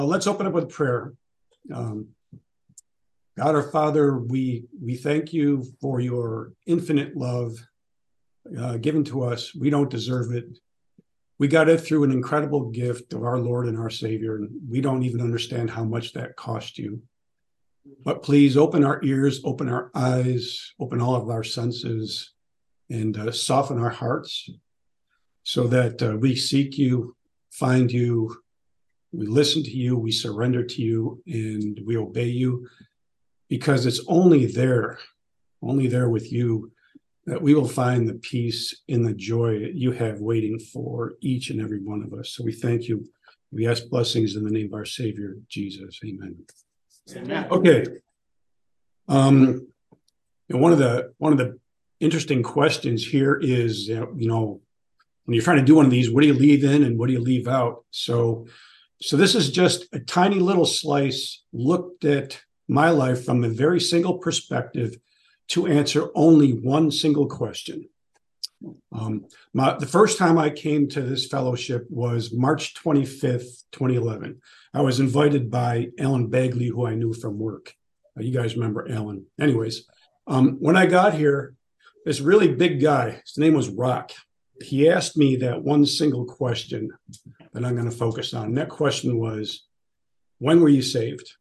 Let's open up with prayer. Um, God our Father, we thank you for your infinite love given to us. We don't deserve it. We got it through an incredible gift of our Lord and our Savior, and we don't even understand how much that cost you. But please open our ears, open our eyes, open all of our senses, and soften our hearts so that we seek you, find you, we listen to you, we surrender to you, and we obey you, because it's only there with you, that we will find the peace and the joy that you have waiting for each and every one of us. So we thank you. We ask blessings in the name of our Savior, Jesus. Amen. Amen. Okay. And one of the interesting questions here is, when you're trying to do one of these, what do you leave in and what do you leave out? So this is just a tiny little slice looked at my life from a very single perspective to answer only one single question. The first time I came to this fellowship was March 25th, 2011. I was invited by Alan Bagley, who I knew from work. You guys remember Alan. Anyways, when I got here, this really big guy, his name was Rock. He asked me that one single question that I'm going to focus on. And that question was, when were you saved?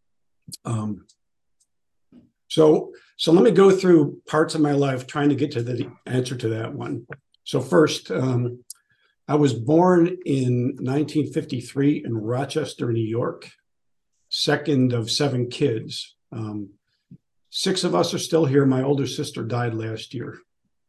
So let me go through parts of my life trying to get to the answer to that one. So first, I was born in 1953 in Rochester, New York, second of 7 kids. 6 of us are still here. My older sister died last year.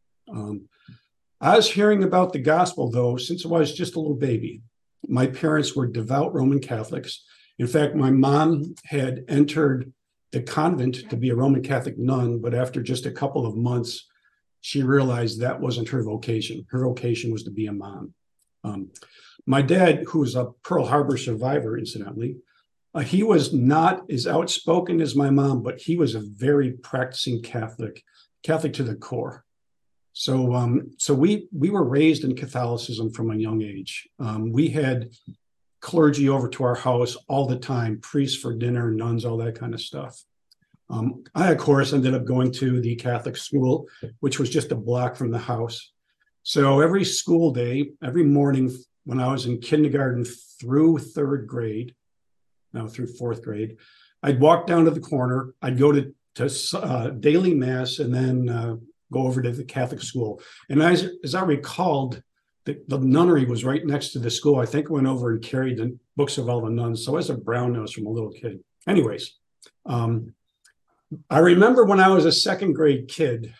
I was hearing about the gospel, though, since I was just a little baby. My parents were devout Roman Catholics. In fact, my mom had entered the convent to be a Roman Catholic nun, but after just a couple of months, she realized that wasn't her vocation. Her vocation was to be a mom. My dad, who was a Pearl Harbor survivor, incidentally, he was not as outspoken as my mom, but he was a very practicing Catholic to the core. So we were raised in Catholicism from a young age. We had clergy over to our house all the time, priests for dinner, nuns, all that kind of stuff. I, of course, ended up going to the Catholic school, which was just a block from the house. So every school day, every morning when I was in kindergarten through 3rd grade, now through 4th grade, I'd walk down to the corner. I'd go to daily mass and then go over to the Catholic school. And as I recalled, the nunnery was right next to the school. I think I went over and carried the books of all the nuns. So I was a brown nose from a little kid. Anyways, I remember when I was a 2nd grade kid,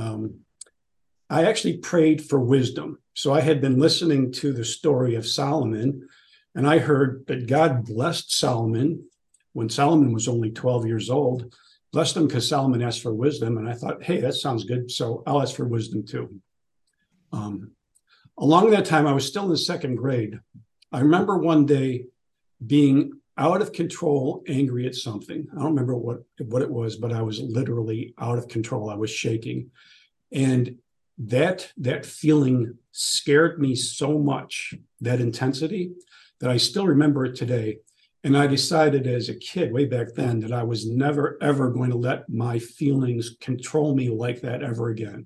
I actually prayed for wisdom. So I had been listening to the story of Solomon, and I heard that God blessed Solomon when Solomon was only 12 years old, blessed him because Solomon asked for wisdom. And I thought, hey, that sounds good. So I'll ask for wisdom too. Along that time, I was still in the 2nd grade. I remember one day being out of control, angry at something. I don't remember what it was, but I was literally out of control. I was shaking. And that feeling scared me so much, that intensity, that I still remember it today. And I decided as a kid way back then that I was never, ever going to let my feelings control me like that ever again.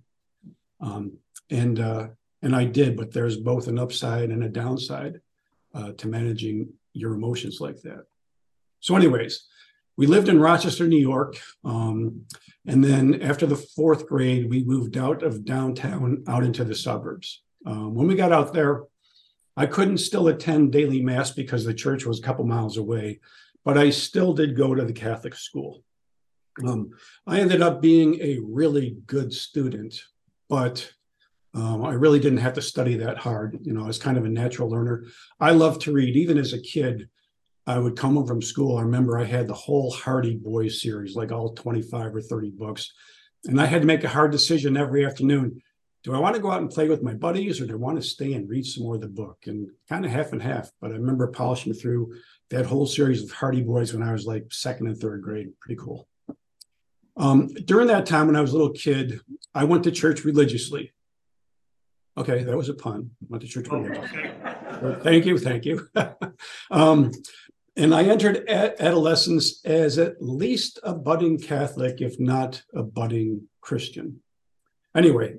And I did, but there's both an upside and a downside to managing your emotions like that. So anyways, we lived in Rochester, New York. And then after the 4th grade, we moved out of downtown out into the suburbs. When we got out there, I couldn't still attend daily mass because the church was a couple miles away, but I still did go to the Catholic school. I ended up being a really good student, but I really didn't have to study that hard. I was kind of a natural learner. I loved to read. Even as a kid, I would come home from school. I remember I had the whole Hardy Boys series, like all 25 or 30 books. And I had to make a hard decision every afternoon. Do I want to go out and play with my buddies, or do I want to stay and read some more of the book? And kind of half and half. But I remember polishing through that whole series of Hardy Boys when I was like 2nd and 3rd grade. Pretty cool. During that time when I was a little kid, I went to church religiously. Okay, that was a pun. Went to church religiously. Thank you. And I entered adolescence as at least a budding Catholic, if not a budding Christian. Anyway,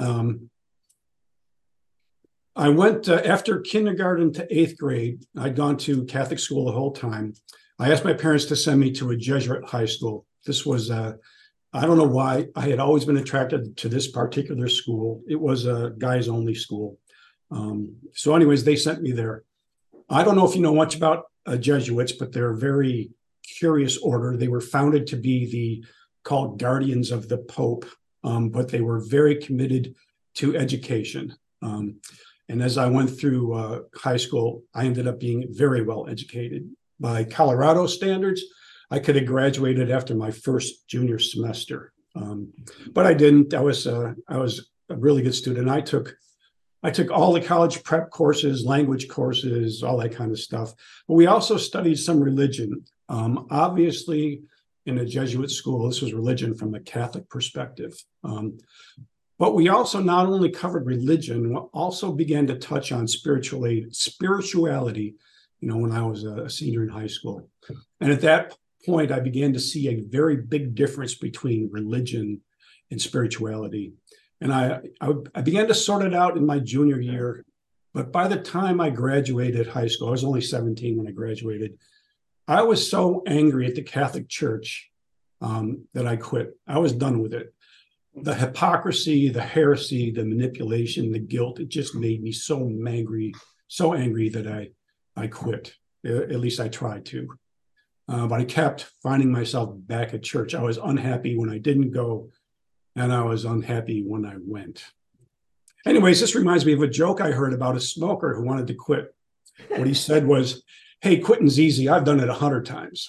I went after kindergarten to 8th grade. I'd gone to Catholic school the whole time. I asked my parents to send me to a Jesuit high school. This was, I don't know why, I had always been attracted to this particular school. It was a guys only school. So anyways, they sent me there. I don't know if you know much about Jesuits, but they're a very curious order. They were founded to be called guardians of the Pope, but they were very committed to education. And as I went through high school, I ended up being very well educated. By Colorado standards, I could have graduated after my first junior semester, but I didn't. I was a really good student. I took all the college prep courses, language courses, all that kind of stuff. But we also studied some religion. Obviously, in a Jesuit school, this was religion from a Catholic perspective. But we also not only covered religion, we also began to touch on spirituality, when I was a senior in high school. And at that point, I began to see a very big difference between religion and spirituality. And I began to sort it out in my junior year. But by the time I graduated high school, I was only 17 when I graduated, I was so angry at the Catholic Church that I quit. I was done with it. The hypocrisy, the heresy, the manipulation, the guilt, it just made me so angry that I quit. At least I tried to. But I kept finding myself back at church. I was unhappy when I didn't go, and I was unhappy when I went. Anyways, this reminds me of a joke I heard about a smoker who wanted to quit. What he said was, "Hey, quitting's easy. I've done it 100 times."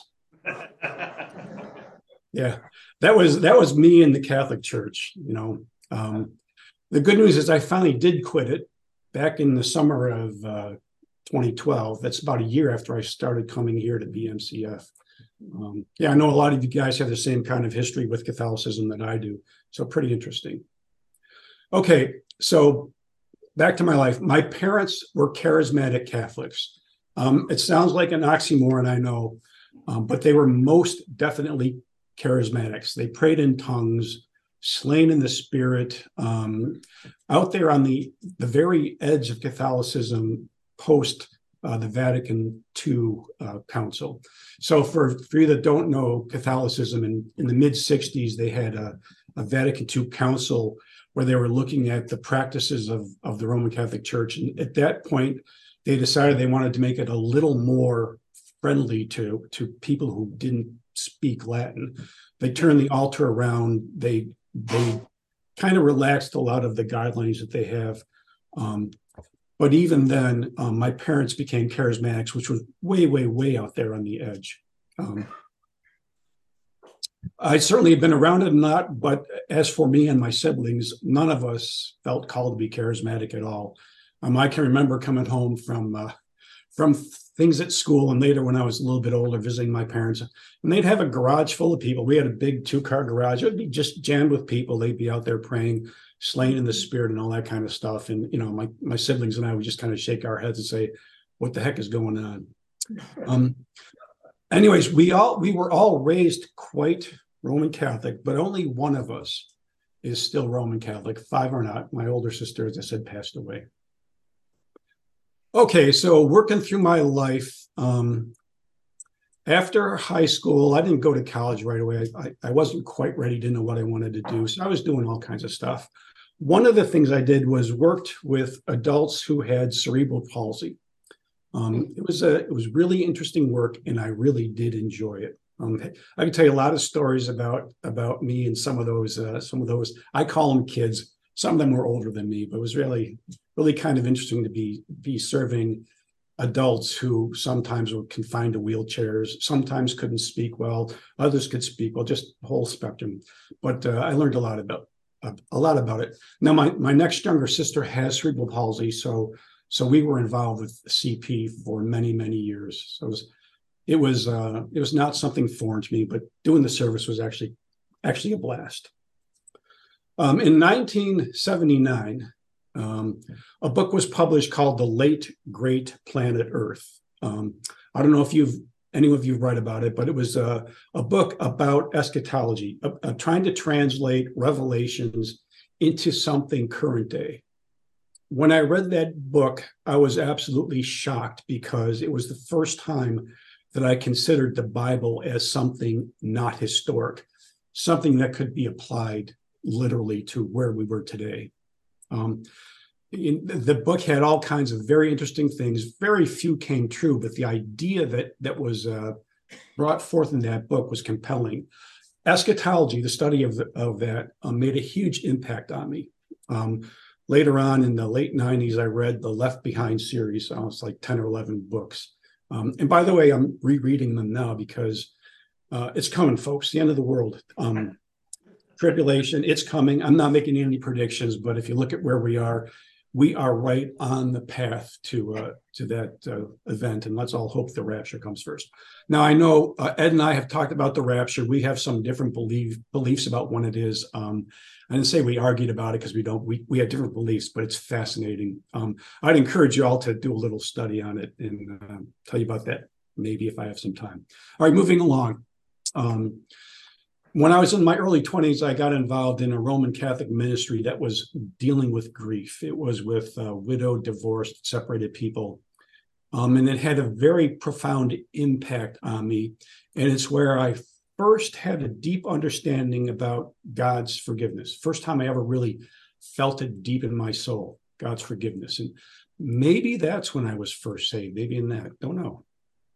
Yeah, that was me in the Catholic Church. The good news is I finally did quit it back in the summer of 2012. That's about a year after I started coming here to BMCF. I know a lot of you guys have the same kind of history with Catholicism that I do. So pretty interesting. Okay, so back to my life. My parents were charismatic Catholics. It sounds like an oxymoron, I know, but they were most definitely charismatics. They prayed in tongues, slain in the spirit, out there on the very edge of Catholicism post the Vatican II Council. So for you that don't know Catholicism, in the mid-60s, they had a Vatican II Council where they were looking at the practices of the Roman Catholic Church. And at that point, they decided they wanted to make it a little more friendly to people who didn't speak Latin. They turned the altar around. They kind of relaxed a lot of the guidelines that they have. But even then, my parents became charismatics, which was way, way, way out there on the edge. I certainly have been around it a lot, but as for me and my siblings, none of us felt called to be charismatic at all. I can remember coming home from things at school, and later when I was a little bit older, visiting my parents, and they'd have a garage full of people. We had a big 2-car garage. It would be just jammed with people. They'd be out there praying, slain in the spirit, and all that kind of stuff. And my siblings and I would just kind of shake our heads and say, "What the heck is going on?" Anyways, we were all raised quite Roman Catholic, but only one of us is still Roman Catholic. 5 are not. My older sister, as I said, passed away. Okay, so working through my life, after high school, I didn't go to college right away. I wasn't quite ready to know what I wanted to do, so I was doing all kinds of stuff. One of the things I did was worked with adults who had cerebral palsy. It was really interesting work, and I really did enjoy it. I can tell you a lot of stories about me and some of those. I call them kids. Some of them were older than me, but it was really kind of interesting to be serving adults who sometimes were confined to wheelchairs, sometimes couldn't speak well, others could speak well, just the whole spectrum. But I learned a lot about it. Now, my next younger sister has cerebral palsy, so we were involved with CP for many, many years. So it was not something foreign to me, but doing the service was actually a blast. In 1979, a book was published called The Late Great Planet Earth. I don't know if you've any of you read about it, but it was a book about eschatology, trying to translate Revelations into something current day. When I read that book, I was absolutely shocked because it was the first time that I considered the Bible as something not historic, something that could be applied literally to where we were today. The book had all kinds of very interesting things. Very few came true, but the idea that was brought forth in that book was compelling. Eschatology, the study of that, made a huge impact on me. Later on in the late 90s, I read the Left Behind series. It's like 10 or 11 books. And by the way, I'm rereading them now because it's coming, folks, the end of the world. Tribulation, it's coming. I'm not making any predictions, but if you look at where we are right on the path to that event, and let's all hope the rapture comes first. Now, I know Ed and I have talked about the rapture. We have some different beliefs about when it is. I didn't say we argued about it because we have different beliefs, but it's fascinating. I'd encourage you all to do a little study on it and tell you about that maybe if I have some time. All right, moving along. When I was in my early 20s, I got involved in a Roman Catholic ministry that was dealing with grief. It was with widowed, divorced, separated people. And it had a very profound impact on me. And it's where I first had a deep understanding about God's forgiveness. First time I ever really felt it deep in my soul, God's forgiveness. And maybe that's when I was first saved, maybe in that, don't know.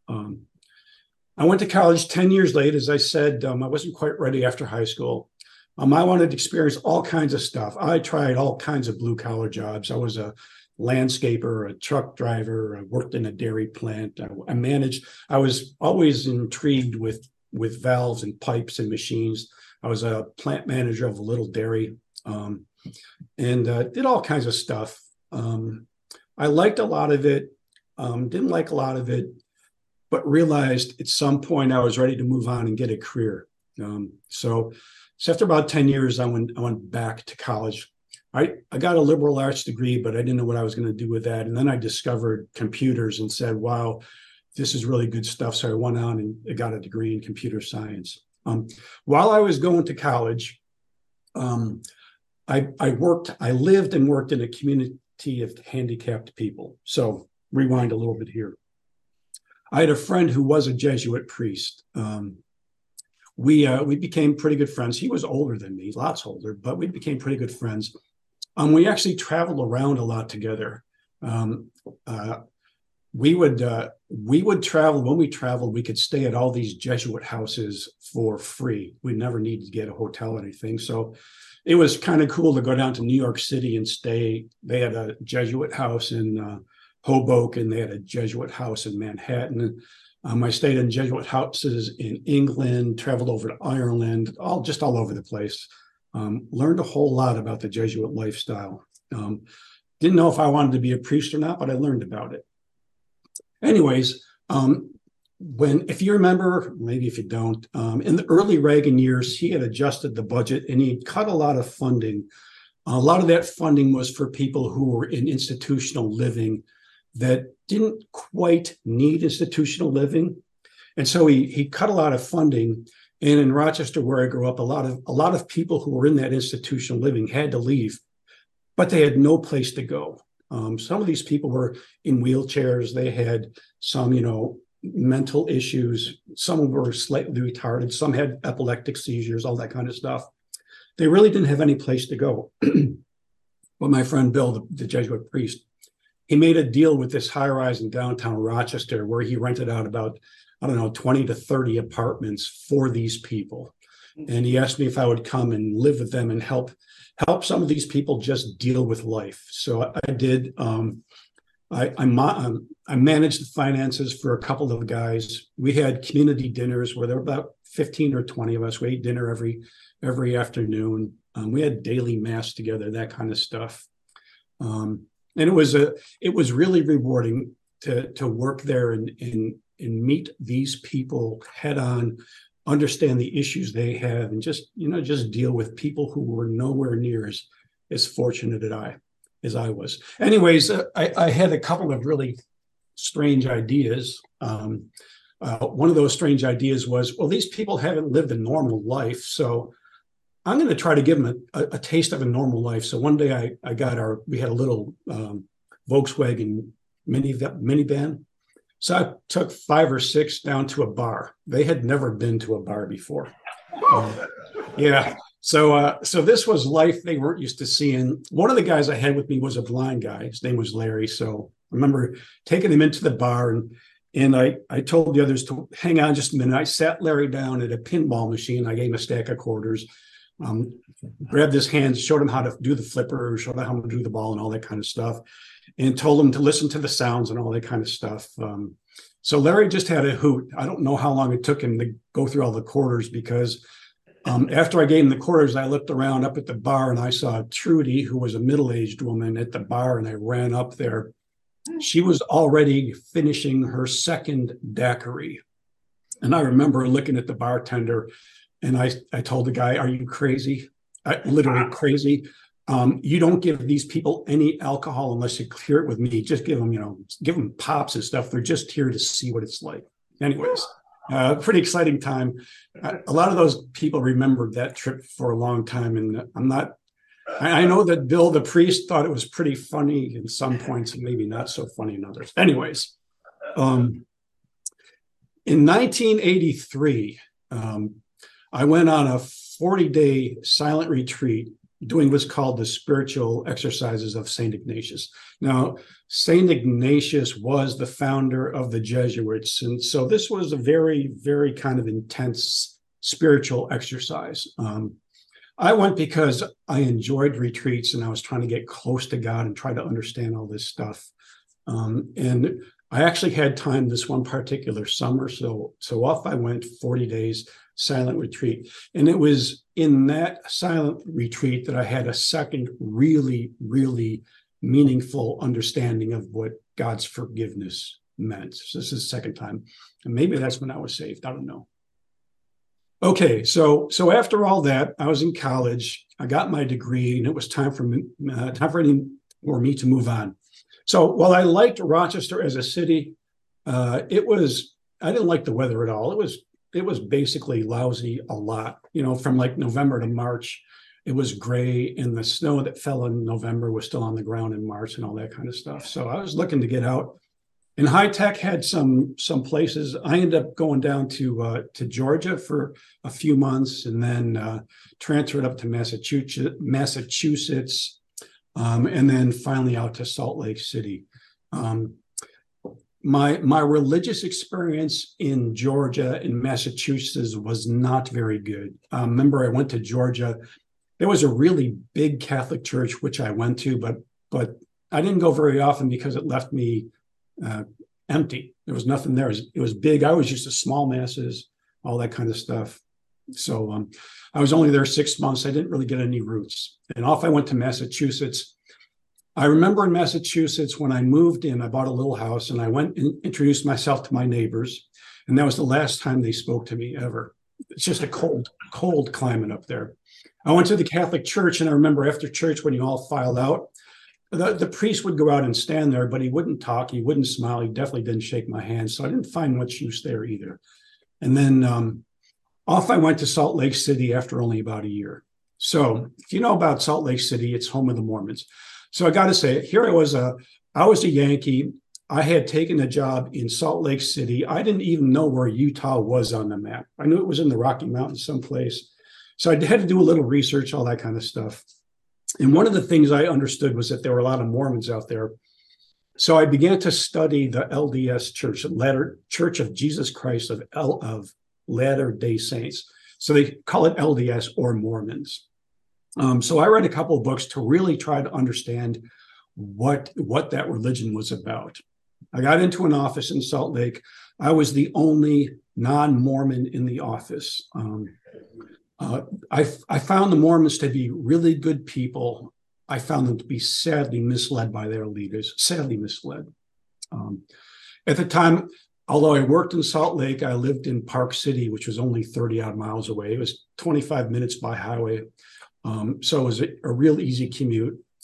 I went to college 10 years late. As I said, I wasn't quite ready after high school. I wanted to experience all kinds of stuff. I tried all kinds of blue collar jobs. I was a landscaper, a truck driver. I worked in a dairy plant. I was always intrigued with valves and pipes and machines. I was a plant manager of a little dairy and did all kinds of stuff. I liked a lot of it, didn't like a lot of it, but realized at some point I was ready to move on and get a career. So after about 10 years, I went back to college. I got a liberal arts degree, but I didn't know what I was going to do with that. And then I discovered computers and said, wow, this is really good stuff. So I went on and got a degree in computer science. While I was going to college, I lived and worked in a community of handicapped people. So rewind a little bit here. I had a friend who was a Jesuit priest. We became pretty good friends. He was older than me, lots older, but we became pretty good friends. We actually traveled around a lot together. We would travel. When we traveled, we could stay at all these Jesuit houses for free. We never needed to get a hotel or anything. So it was kind of cool to go down to New York City and stay. They had a Jesuit house in Hoboken. They had a Jesuit house in Manhattan. I stayed in Jesuit houses in England, traveled over to Ireland, all over the place. Learned a whole lot about the Jesuit lifestyle. Didn't know if I wanted to be a priest or not, but I learned about it. Anyways, if you remember, maybe if you don't, in the early Reagan years, he had adjusted the budget and he cut a lot of funding. A lot of that funding was for people who were in institutional living that didn't quite need institutional living. And so he cut a lot of funding. And in Rochester, where I grew up, a lot of people who were in that institutional living had to leave, but they had no place to go. Some of these people were in wheelchairs. They had some, mental issues. Some were slightly retarded. Some had epileptic seizures, all that kind of stuff. They really didn't have any place to go. But my friend Bill, the Jesuit priest, he made a deal with this high-rise in downtown Rochester where he rented out about, 20 to 30 apartments for these people. And he asked me if I would come and live with them and help some of these people just deal with life. So I did. I managed the finances for a couple of guys. We had community dinners where there were about 15 or 20 of us. We ate dinner every afternoon. We had daily mass together, that kind of stuff. And it was really rewarding to work there and meet these people head on, understand the issues they have, and just deal with people who were nowhere near as fortunate as I was. Anyways, I had a couple of really strange ideas. one of those strange ideas was, well, these people haven't lived a normal life, so I'm going to try to give them a taste of a normal life. So one day we had a little Volkswagen minivan. So I took 5 or 6 down to a bar. They had never been to a bar before. Yeah. So this was life they weren't used to seeing. One of the guys I had with me was a blind guy. His name was Larry. So I remember taking him into the bar, and I told the others to hang on just a minute. I sat Larry down at a pinball machine. I gave him a stack of quarters, grabbed his hands, showed him how to do the flipper, showed him how to do the ball and all that kind of stuff, and told him to listen to the sounds and all that kind of stuff. So Larry just had a hoot. I don't know how long it took him to go through all the quarters, because after I gave him the quarters, I looked around up at the bar and I saw Trudy, who was a middle-aged woman at the bar, and I ran up there. She was already finishing her second daiquiri. And I remember looking at the bartender, and I told the guy, "Are you crazy? Literally crazy. You don't give these people any alcohol unless you clear it with me. Just give them pops and stuff. They're just here to see what it's like." Anyways, pretty exciting time. A lot of those people remembered that trip for a long time. And I know that Bill, the priest, thought it was pretty funny in some points and maybe not so funny in others. Anyways, in 1983, I went on a 40-day silent retreat doing what's called the spiritual exercises of St. Ignatius. Now, St. Ignatius was the founder of the Jesuits. And so this was a very, very kind of intense spiritual exercise. I went because I enjoyed retreats and I was trying to get close to God and try to understand all this stuff. And I actually had time this one particular summer. So off I went, 40 days, silent retreat. And it was in that silent retreat that I had a second really, really meaningful understanding of what God's forgiveness meant. So this is the second time. And maybe that's when I was saved. I don't know. Okay, so after all that, I was in college. I got my degree, and it was time for me to move on. So while I liked Rochester as a city, I didn't like the weather at all. It was basically lousy a lot. From like November to March, it was gray, and the snow that fell in November was still on the ground in March and all that kind of stuff. So I was looking to get out. And High Tech had some places. I ended up going down to Georgia for a few months, and then transferred up to Massachusetts, and then finally out to Salt Lake City. My religious experience in Georgia and Massachusetts was not very good. Remember, I went to Georgia. There was a really big Catholic church which I went to, but I didn't go very often because it left me empty. There was nothing there. It was big. I was used to small masses, all that kind of stuff. So I was only there 6 months. I didn't really get any roots. And off I went to Massachusetts. I remember in Massachusetts, when I moved in, I bought a little house, and I went and introduced myself to my neighbors. And that was the last time they spoke to me ever. It's just a cold climate up there. I went to the Catholic church, and I remember after church, when you all filed out, the priest would go out and stand there, but he wouldn't talk. He wouldn't smile. He definitely didn't shake my hand. So I didn't find much use there either. And then off I went to Salt Lake City after only about a year. So if you know about Salt Lake City, it's home of the Mormons. So I got to say, here I was a Yankee. I had taken a job in Salt Lake City. I didn't even know where Utah was on the map. I knew it was in the Rocky Mountains someplace. So I had to do a little research, all that kind of stuff. And one of the things I understood was that there were a lot of Mormons out there. So I began to study the LDS Church, Church of Jesus Christ of Latter-day Saints. So they call it LDS or Mormons. So I read a couple of books to really try to understand what that religion was about. I got into an office in Salt Lake. I was the only non-Mormon in the office. I found the Mormons to be really good people. I found them to be sadly misled by their leaders, sadly misled. At the time, although I worked in Salt Lake, I lived in Park City, which was only 30 odd miles away. It was 25 minutes by highway. So it was a real easy commute.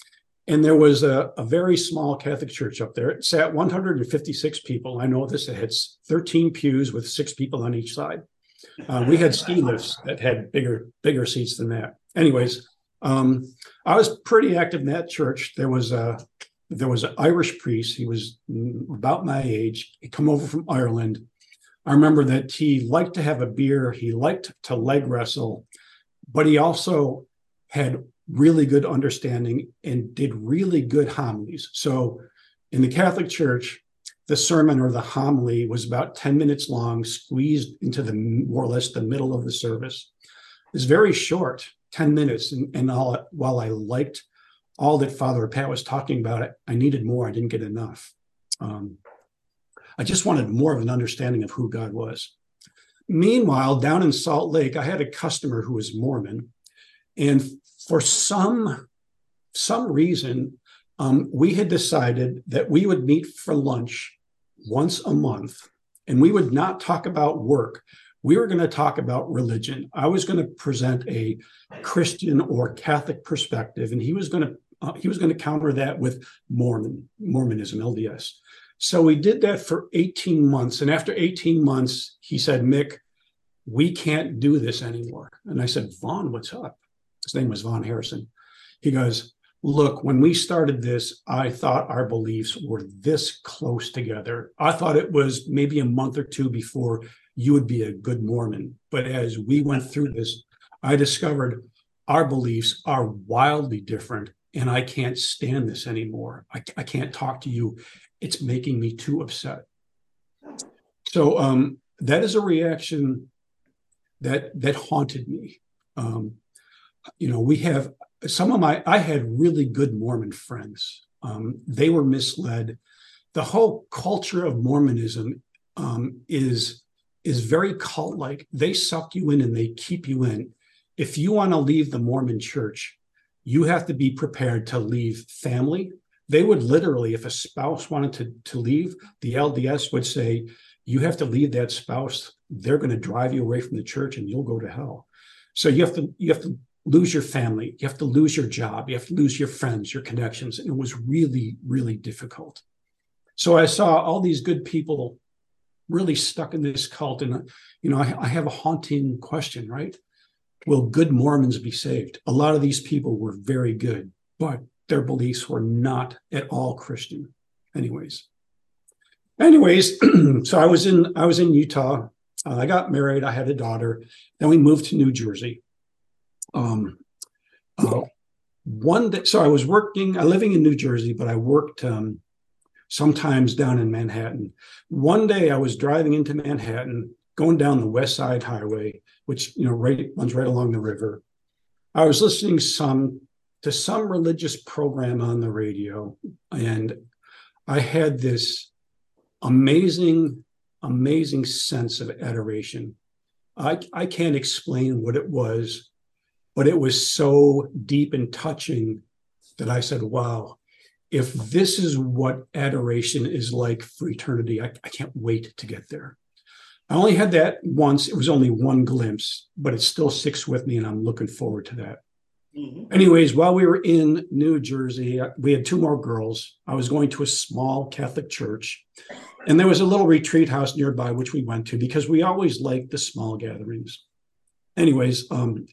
And there was a very small Catholic church up there. It sat 156 people. I know this. It had 13 pews with 6 people on each side. We had ski lifts that had bigger seats than that. Anyways, I was pretty active in that church. There was an Irish priest. He was about my age. He'd come over from Ireland. I remember that he liked to have a beer. He liked to leg wrestle, but he also had really good understanding and did really good homilies. So in the Catholic Church, the sermon or the homily was about 10 minutes long, squeezed into the more or less the middle of the service. It's very short, 10 minutes. And while I liked all that Father Pat was talking about, I needed more. I didn't get enough. I just wanted more of an understanding of who God was. Meanwhile, down in Salt Lake, I had a customer who was Mormon. And for some reason, we had decided that we would meet for lunch once a month, and we would not talk about work. We were going to talk about religion. I was going to present a Christian or Catholic perspective, and he was going to counter that with Mormonism, LDS. So we did that for 18 months. And after 18 months, he said, Mick, we can't do this anymore. And I said, Vaughn, what's up? His name was Vaughn Harrison. He goes, look, when we started this, I thought our beliefs were this close together. I thought it was maybe a month or two before you would be a good Mormon. But as we went through this, I discovered our beliefs are wildly different, and I can't stand this anymore. I can't talk to you. It's making me too upset. So that is a reaction that haunted me. We have I had really good Mormon friends. They were misled. The whole culture of Mormonism is very cult-like. They suck you in and they keep you in. If you want to leave the Mormon church, you have to be prepared to leave family. They would literally, if a spouse wanted to leave, the LDS would say, you have to leave that spouse. They're going to drive you away from the church and you'll go to hell. So you have to lose your family. You have to lose your job. You have to lose your friends, your connections. And it was really, really difficult. So I saw all these good people really stuck in this cult. And, I have a haunting question, right? Will good Mormons be saved? A lot of these people were very good, but their beliefs were not at all Christian. Anyways, so I was in Utah. I got married. I had a daughter. Then we moved to New Jersey. One day, so I was living in New Jersey, but I worked sometimes down in Manhattan. One day I was driving into Manhattan, going down the West Side Highway, which runs right along the river. I was listening to some religious program on the radio, and I had this amazing sense of adoration. I can't explain what it was, but it was so deep and touching that I said, wow, if this is what adoration is like for eternity, I can't wait to get there. I only had that once. It was only one glimpse, but it still sticks with me, and I'm looking forward to that. Mm-hmm. Anyways, while we were in New Jersey, we had 2 more girls. I was going to a small Catholic church, and there was a little retreat house nearby, which we went to because we always liked the small gatherings. Anyways,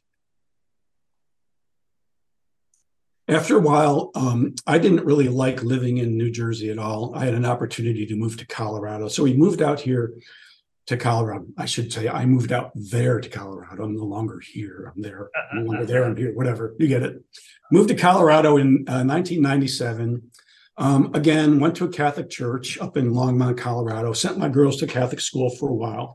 after a while, I didn't really like living in New Jersey at all. I had an opportunity to move to Colorado. So we moved out here to Colorado. I should say I moved out there to Colorado. I'm no longer here. I'm there. I'm no longer there. I'm here. Whatever. You get it. Moved to Colorado in 1997. Again, went to a Catholic church up in Longmont, Colorado. Sent my girls to Catholic school for a while.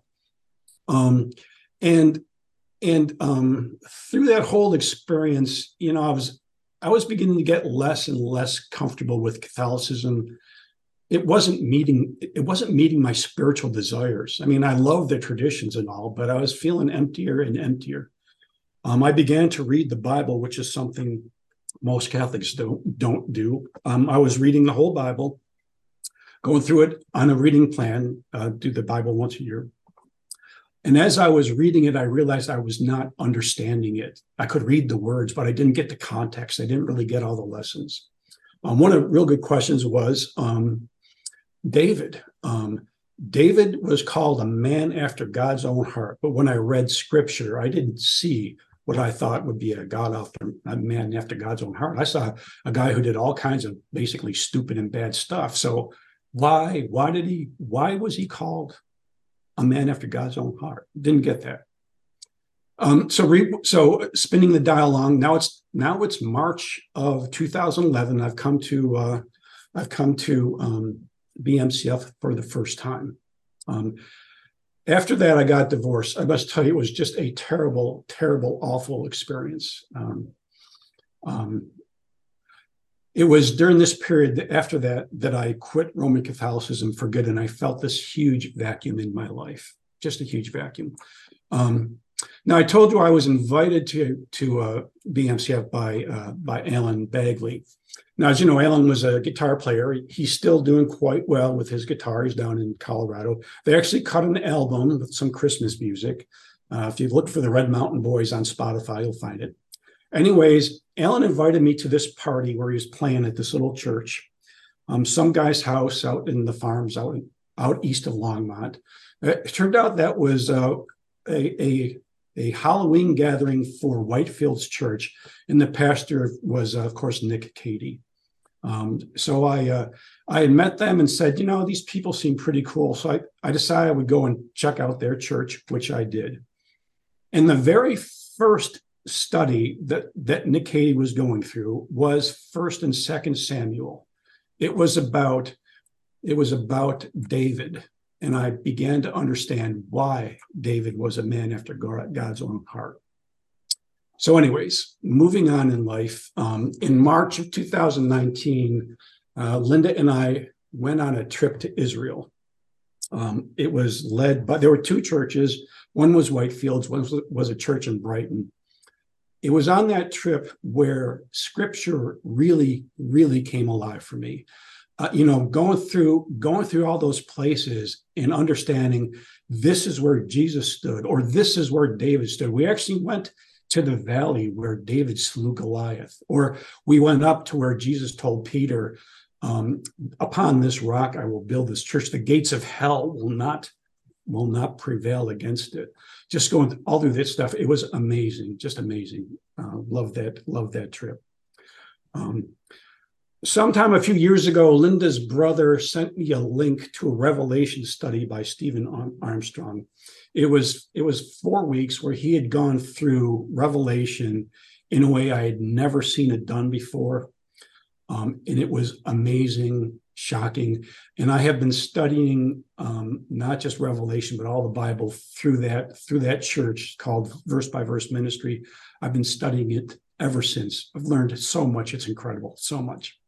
And through that whole experience, I was beginning to get less and less comfortable with Catholicism. It wasn't meeting my spiritual desires. I mean, I love the traditions and all, but I was feeling emptier and emptier. I began to read the Bible, which is something most Catholics don't do. I was reading the whole Bible, going through it on a reading plan, do the Bible once a year. And as I was reading it, I realized I was not understanding it. I could read the words, but I didn't get the context. I didn't really get all the lessons. One of the real good questions was David. David was called a man after God's own heart, but when I read scripture, I didn't see what I thought would be a man after God's own heart. I saw a guy who did all kinds of basically stupid and bad stuff. So why was he called a man after God's own heart? Didn't get that. So spinning the dial along, now it's March of 2011. I've come to BMCF for the first time. After that, I got divorced. I must tell you, it was just a terrible, terrible, awful experience. It was during this period after that I quit Roman Catholicism for good, and I felt this huge vacuum in my life, just a huge vacuum. Now, I told you I was invited to BMCF by Alan Bagley. Now, as you know, Alan was a guitar player. He's still doing quite well with his guitar. He's down in Colorado. They actually cut an album with some Christmas music. If you look for the Red Mountain Boys on Spotify, you'll find it. Anyways, Alan invited me to this party where he was playing at this little church, some guy's house out in the farms out east of Longmont. It turned out that was a Halloween gathering for Whitefields Church, and the pastor was, of course, Nick Cady. So I had met them and said, these people seem pretty cool. So I decided I would go and check out their church, which I did. And the very first study that Nick Cady was going through was 1st and 2nd Samuel. It was about David. And I began to understand why David was a man after God's own heart. So anyways, moving on in life, in March of 2019, Linda and I went on a trip to Israel. It was led by, there were two churches. One was Whitefields, one was a church in Brighton. It was on that trip where scripture really, really came alive for me. Going through all those places and understanding this is where Jesus stood, or this is where David stood. We actually went to the valley where David slew Goliath, or we went up to where Jesus told Peter, upon this rock I will build this church. The gates of hell will not prevail against it. Just going all through this stuff. It was amazing, just amazing. Love that trip. Sometime a few years ago, Linda's brother sent me a link to a Revelation study by Stephen Armstrong. It was 4 weeks where he had gone through Revelation in a way I had never seen it done before. And it was amazing, shocking. And I have been studying not just Revelation, but all the Bible through that church called Verse by Verse Ministry. I've been studying it ever since. I've learned so much. It's incredible, so much.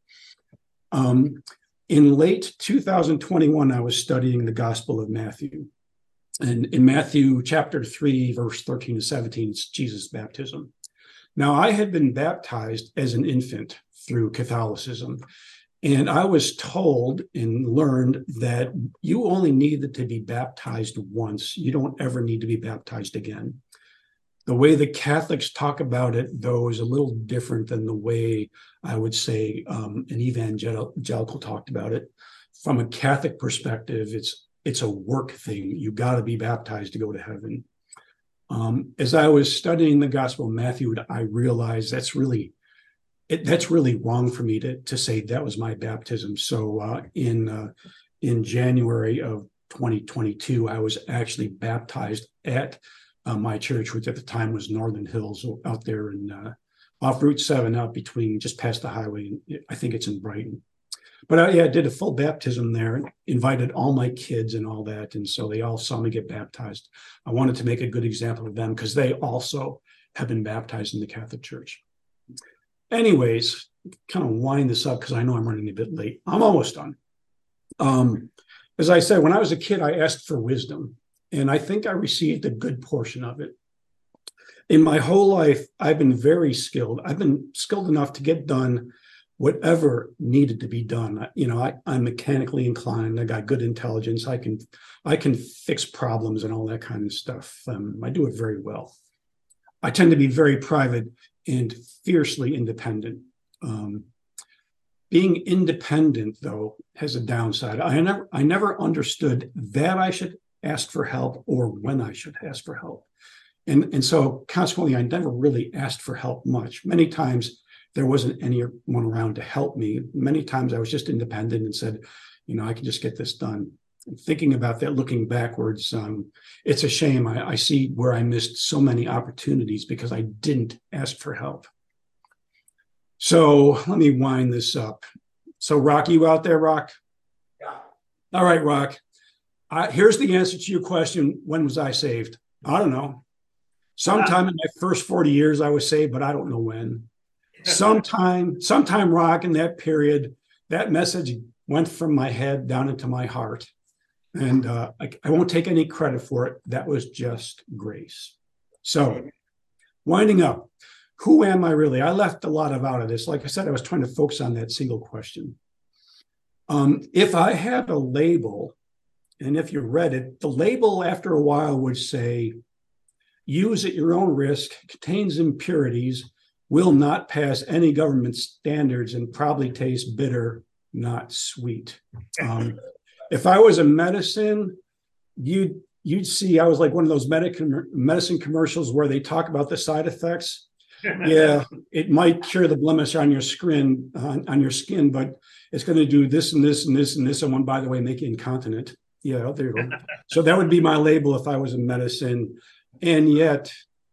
In late 2021, I was studying the Gospel of Matthew. And in Matthew chapter 3, verse 13 to 17, it's Jesus' baptism. Now, I had been baptized as an infant through Catholicism, and I was told and learned that you only needed to be baptized once. You don't ever need to be baptized again. The way the Catholics talk about it, though, is a little different than the way I would say an evangelical talked about it. From a Catholic perspective, it's a work thing. You got to be baptized to go to heaven. As I was studying the Gospel of Matthew, I realized that's really wrong for me to say that was my baptism. So in January of 2022, I was actually baptized at my church, which at the time was Northern Hills, out there in off Route 7, out between just past the highway. I think it's in Brighton. But I did a full baptism there, invited all my kids and all that. And so they all saw me get baptized. I wanted to make a good example of them because they also have been baptized in the Catholic Church. Anyways, kind of wind this up because I know I'm running a bit late. I'm almost done. As I said, when I was a kid, I asked for wisdom, and I think I received a good portion of it. In my whole life, I've been very skilled. I've been skilled enough to get done whatever needed to be done. I'm mechanically inclined. I got good intelligence. I can fix problems and all that kind of stuff. I do it very well. I tend to be very private and fiercely independent. Being independent, though, has a downside. I never understood that I should ask for help or when I should ask for help. And so consequently, I never really asked for help much. Many times there wasn't anyone around to help me. Many times I was just independent and said, I can just get this done. And thinking about that, looking backwards, it's a shame. I see where I missed so many opportunities because I didn't ask for help. So let me wind this up. So Rock, you out there, Rock? Yeah. All right, Rock. Here's the answer to your question. When was I saved? I don't know. Sometime in my first 40 years, I was saved, but I don't know when. Sometime, Rock, in that period, that message went from my head down into my heart. And I won't take any credit for it. That was just grace. So winding up, who am I really? I left a lot out of this. Like I said, I was trying to focus on that single question. If I had a label, and if you read it, the label after a while would say, use at your own risk, contains impurities, will not pass any government standards, and probably tastes bitter, not sweet. If I was a medicine, you'd see I was like one of those medicine commercials where they talk about the side effects. Yeah, it might cure the blemish on your skin, but it's going to do this and this and this and this, and one, by the way, make you incontinent. Yeah, there you go. So that would be my label if I was a medicine. And yet,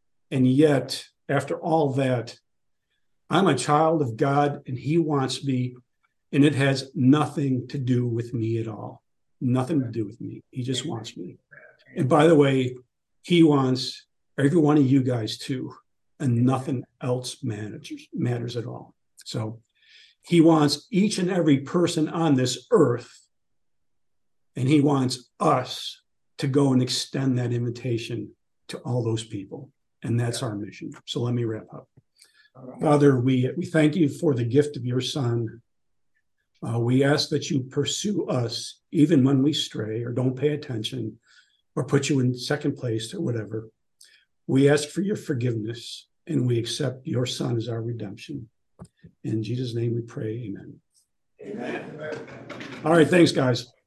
after all that, I'm a child of God, and He wants me, and it has nothing to do with me at all. Nothing to do with me. He just wants me. And by the way, He wants every one of you guys too, and nothing else matters at all. So He wants each and every person on this earth, and He wants us to go and extend that invitation to all those people. And that's our mission. So let me wrap up. Father, we thank you for the gift of your Son. We ask that you pursue us even when we stray or don't pay attention or put you in second place or whatever. We ask for your forgiveness, and we accept your Son as our redemption. In Jesus' name we pray, amen. Amen. All right, thanks, guys.